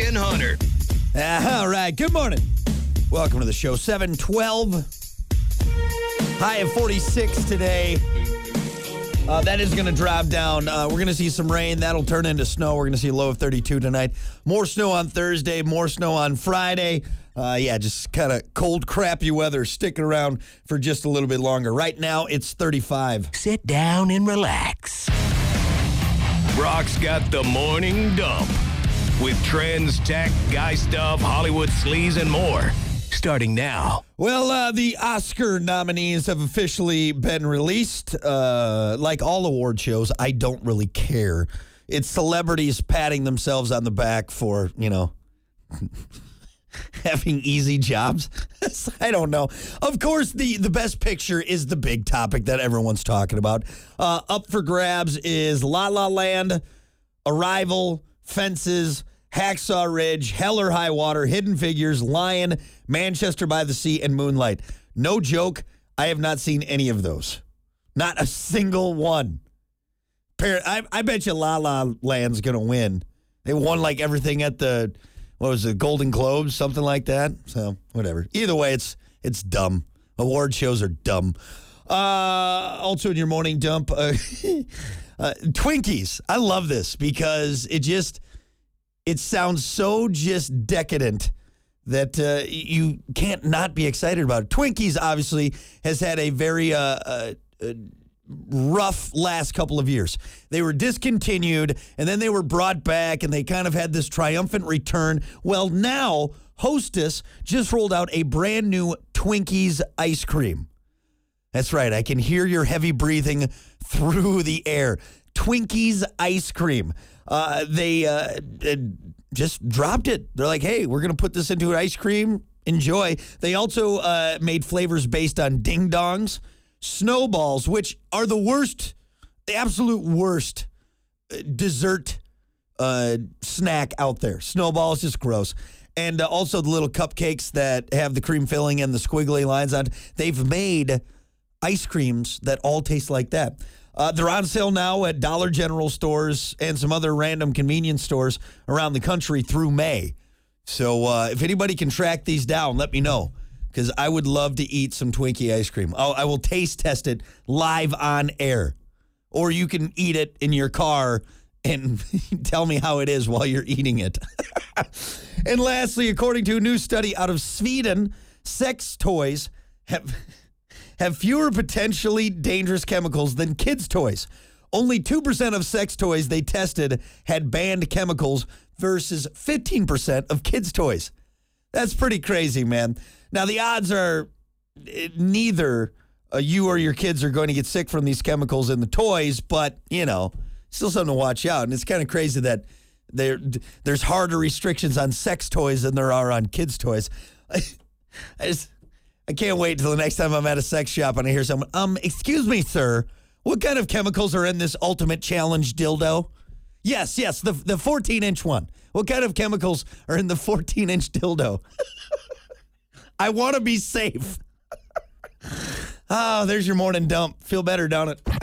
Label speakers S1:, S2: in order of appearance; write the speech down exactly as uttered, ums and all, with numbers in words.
S1: and Hunter.
S2: Uh, all right, good morning. Welcome to the show. seven twelve. High of forty-six today. Uh, that is going to drop down. Uh, we're going to see some rain. That'll turn into snow. We're going to see a low of thirty-two tonight. More snow on Thursday. More snow on Friday. Uh, yeah, just kind of cold, crappy weather sticking around for just a little bit longer. Right now, it's thirty-five.
S3: Sit down and relax.
S1: Brock's got the morning dump with trends, tech, guy stuff, Hollywood sleaze, and more. Starting now.
S2: Well, uh, the Oscar nominees have officially been released. Uh, like all award shows, I don't really care. It's celebrities patting themselves on the back for, you know, having easy jobs. I don't know. Of course, the, the best picture is the big topic that everyone's talking about. Uh, up for grabs is La La Land, Arrival, Fences, Hacksaw Ridge, Hell or High Water, Hidden Figures, Lion, Manchester by the Sea, and Moonlight. No joke, I have not seen any of those. Not a single one. I, I bet you La La Land's going to win. They won like everything at the, what was it, Golden Globes, something like that. So, whatever. Either way, it's it's dumb. Award shows are dumb. Uh, also in your morning dump, uh, uh, Twinkies. I love this because it just... It sounds so just decadent that uh, you can't not be excited about it. Twinkies, obviously, has had a very uh, uh, uh, rough last couple of years. They were discontinued, and then they were brought back, and they kind of had this triumphant return. Well, now, Hostess just rolled out a brand new Twinkies ice cream. That's right. I can hear your heavy breathing through the air. Twinkies ice cream. Uh, they uh, just dropped it. They're like, hey, we're going to put this into an ice cream. Enjoy. They also uh, made flavors based on Ding Dongs, Snowballs, which are the worst, the absolute worst dessert uh, snack out there. Snowballs, just gross. And uh, also the little cupcakes that have the cream filling and the squiggly lines on. They've made ice creams that all taste like that. Uh, they're on sale now at Dollar General stores and some other random convenience stores around the country through May. So uh, if anybody can track these down, let me know, because I would love to eat some Twinkie ice cream. I'll, I will taste test it live on air. Or you can eat it in your car and tell me how it is while you're eating it. And lastly, according to a new study out of Sweden, sex toys have... have fewer potentially dangerous chemicals than kids' toys. Only two percent of sex toys they tested had banned chemicals versus fifteen percent of kids' toys. That's pretty crazy, man. Now, the odds are neither uh, you or your kids are going to get sick from these chemicals in the toys, but, you know, still something to watch out. And it's kind of crazy that there there's harder restrictions on sex toys than there are on kids' toys. I just... I can't wait till the next time I'm at a sex shop and I hear someone, um, excuse me, sir, what kind of chemicals are in this Ultimate Challenge dildo? Yes, yes, the the fourteen-inch one. What kind of chemicals are in the fourteen-inch dildo? I want to be safe. Oh, there's your morning dump. Feel better, don't it?